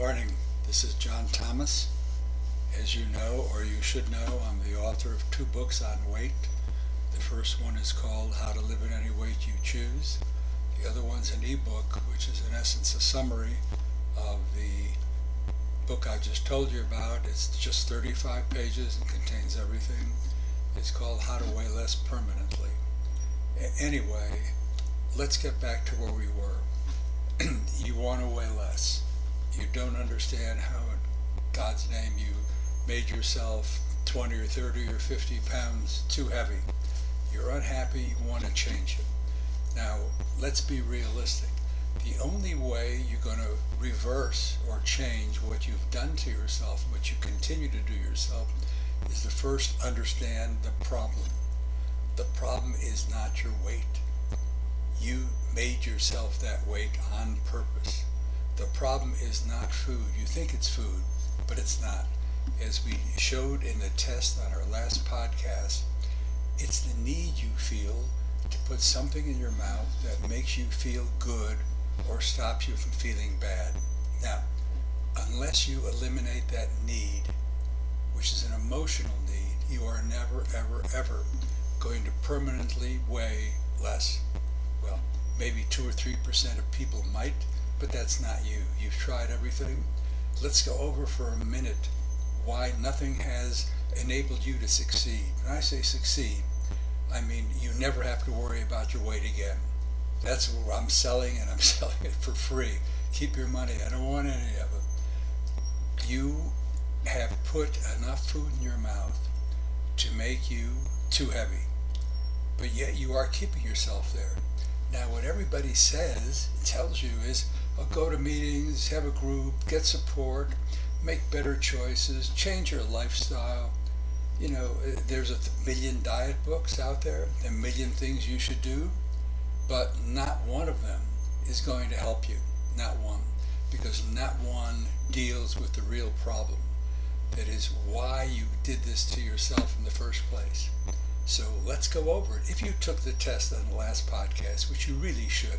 morning. This is John Thomas. As you know, or you should know, I'm the author of two books on weight. The first one is called How to Live at Any Weight You Choose. The other one's an ebook, which is in essence a summary of the book I just told you about. It's just 35 pages and contains everything. It's called How to Weigh Less Permanently. Anyway, let's get back to where we were. You want to weigh less. You don't understand how in God's name you made yourself 20 or 30 or 50 pounds too heavy. You're unhappy, you want to change it. Now, let's be realistic. The only way you're going to reverse or change what you've done to yourself, what you continue to do yourself, is to first understand the problem. The problem is not your weight. You made yourself that weight on purpose. The problem is not food. You think it's food, but it's not. As we showed in the test on our last podcast, it's the need you feel to put something in your mouth that makes you feel good or stops you from feeling bad. Now, unless you eliminate that need, which is an emotional need, you are never, ever, ever going to permanently weigh less. Well, maybe 2 or 3% of people might, but that's not you. You've tried everything. Let's go over for a minute why nothing has enabled you to succeed. When I say succeed, I mean you never have to worry about your weight again. That's what I'm selling, and I'm selling it for free. Keep your money. I don't want any of it. You have put enough food in your mouth to make you too heavy, but yet you are keeping yourself there. Now, what everybody tells you is, go to meetings, have a group, get support, make better choices, change your lifestyle. You know, there's a million diet books out there, a million things you should do, but not one of them is going to help you. Not one. Because not one deals with the real problem. That is why you did this to yourself in the first place. So let's go over it. If you took the test on the last podcast, which you really should,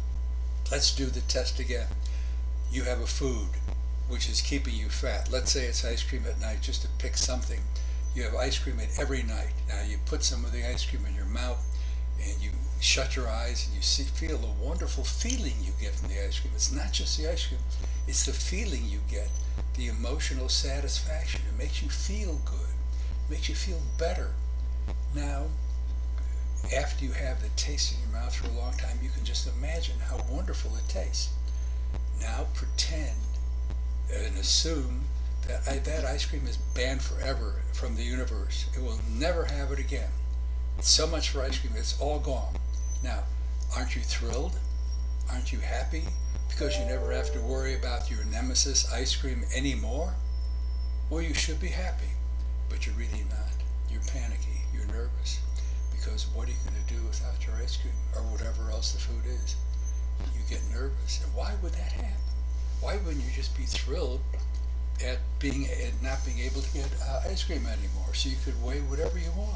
let's do the test again. You have a food which is keeping you fat. Let's say it's ice cream at night, just to pick something. You have ice cream every night. Now you put some of the ice cream in your mouth and you shut your eyes and you feel the wonderful feeling you get from the ice cream. It's not just the ice cream, it's the feeling you get, the emotional satisfaction. It makes you feel good, makes you feel better. Now, after you have the taste in your mouth for a long time, you can just imagine how wonderful it tastes. Now pretend and assume that that ice cream is banned forever from the universe. It will never have it again. So much for ice cream, it's all gone. Now, aren't you thrilled? Aren't you happy? Because you never have to worry about your nemesis ice cream anymore? Well, you should be happy, but you're really not. You're panicky, you're nervous, because what are you going to do without your ice cream or whatever else the food is? You get nervous. And why would that happen? Why wouldn't you just be thrilled at not being able to get ice cream anymore, so you could weigh whatever you want?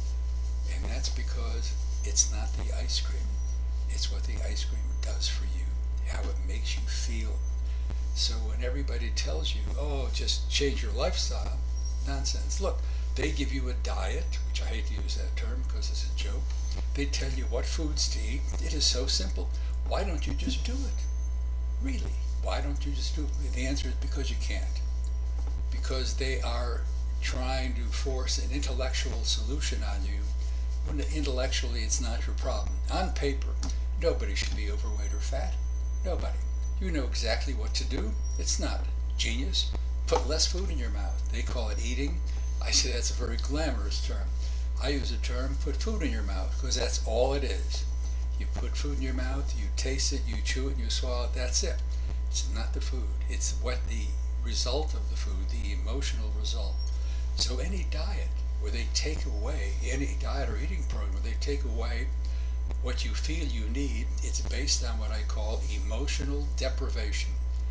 And that's because it's not the ice cream. It's what the ice cream does for you, how it makes you feel. So when everybody tells you, just change your lifestyle, nonsense. Look, they give you a diet, which I hate to use that term because it's a joke. They tell you what foods to eat. It is so simple. Why don't you just do it? Really, why don't you just do it? The answer is because you can't. Because they are trying to force an intellectual solution on you when intellectually it's not your problem. On paper, nobody should be overweight or fat. Nobody. You know exactly what to do. It's not genius. Put less food in your mouth. They call it eating. I say that's a very glamorous term. I use the term put food in your mouth because that's all it is. You put food in your mouth, you taste it, you chew it, and you swallow it. That's it. It's not the food. It's what the result of the food, the emotional result. So any diet where they take away, any diet or eating program where they take away what you feel you need, it's based on what I call emotional deprivation.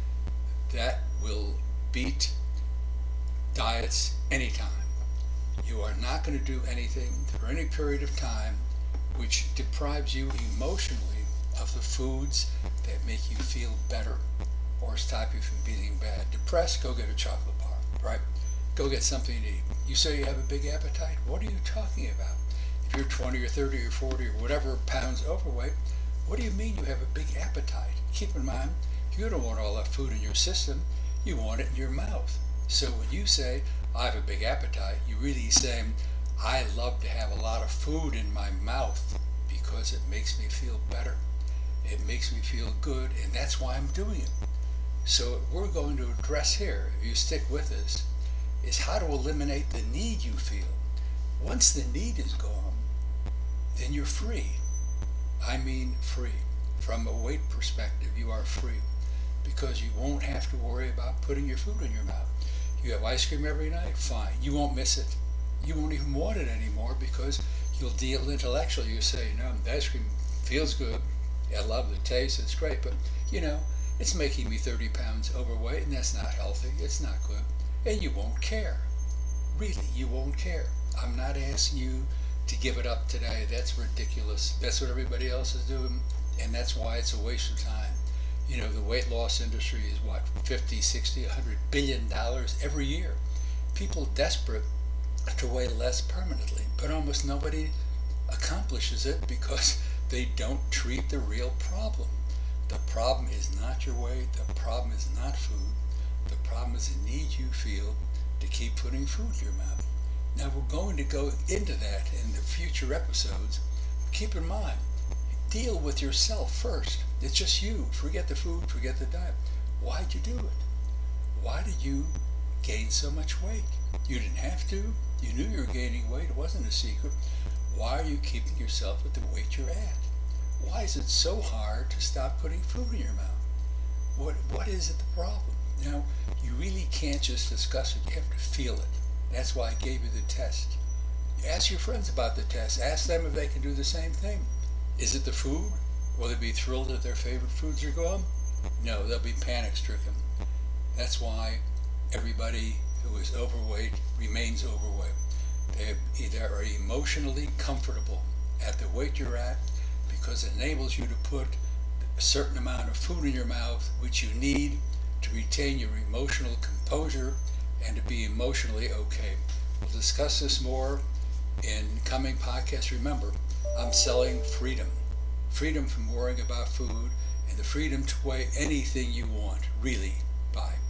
That will beat diets anytime. You are not going to do anything for any period of time which deprives you emotionally of the foods that make you feel better or stop you from being bad. Depressed, go get a chocolate bar, right? Go get something to eat. You say you have a big appetite. What are you talking about? If you're 20 or 30 or 40 or whatever pounds overweight, what do you mean you have a big appetite? Keep in mind, you don't want all that food in your system. You want it in your mouth. So when you say, I have a big appetite, you're really saying, I love to have a lot of food in my mouth because it makes me feel better. It makes me feel good, and that's why I'm doing it. So what we're going to address here, if you stick with us, is how to eliminate the need you feel. Once the need is gone, then you're free. I mean free. From a weight perspective, you are free because you won't have to worry about putting your food in your mouth. You have ice cream every night? Fine. You won't miss it. You won't even want it anymore because you'll deal intellectually. You say, no, the ice cream feels good. I love the taste. It's great. But, it's making me 30 pounds overweight, and that's not healthy. It's not good. And you won't care. Really, you won't care. I'm not asking you to give it up today. That's ridiculous. That's what everybody else is doing, and that's why it's a waste of time. The weight loss industry is what, 50, 60, $100 billion every year. People desperate to weigh less permanently, but almost nobody accomplishes it because they don't treat the real problem. The problem is not your weight. The problem is not food. The problem is the need you feel to keep putting food in your mouth. Now we're going to go into that in the future episodes. Keep in mind, deal with yourself first. It's just you. Forget the food, forget the diet. Why'd you do it? Why did you gain so much weight? You didn't have to. You knew you were gaining weight. It wasn't a secret. Why are you keeping yourself at the weight you're at? Why is it so hard to stop putting food in your mouth? What is it the problem? You really can't just discuss it. You have to feel it. That's why I gave you the test. Ask your friends about the test. Ask them if they can do the same thing. Is it the food? Will they be thrilled that their favorite foods are gone? No, they'll be panic-stricken. That's why everybody who is overweight remains overweight. They either are emotionally comfortable at the weight you're at because it enables you to put a certain amount of food in your mouth, which you need to retain your emotional composure and to be emotionally okay. We'll discuss this more in coming podcasts. Remember, I'm selling freedom. Freedom from worrying about food and the freedom to weigh anything you want. Really. Bye.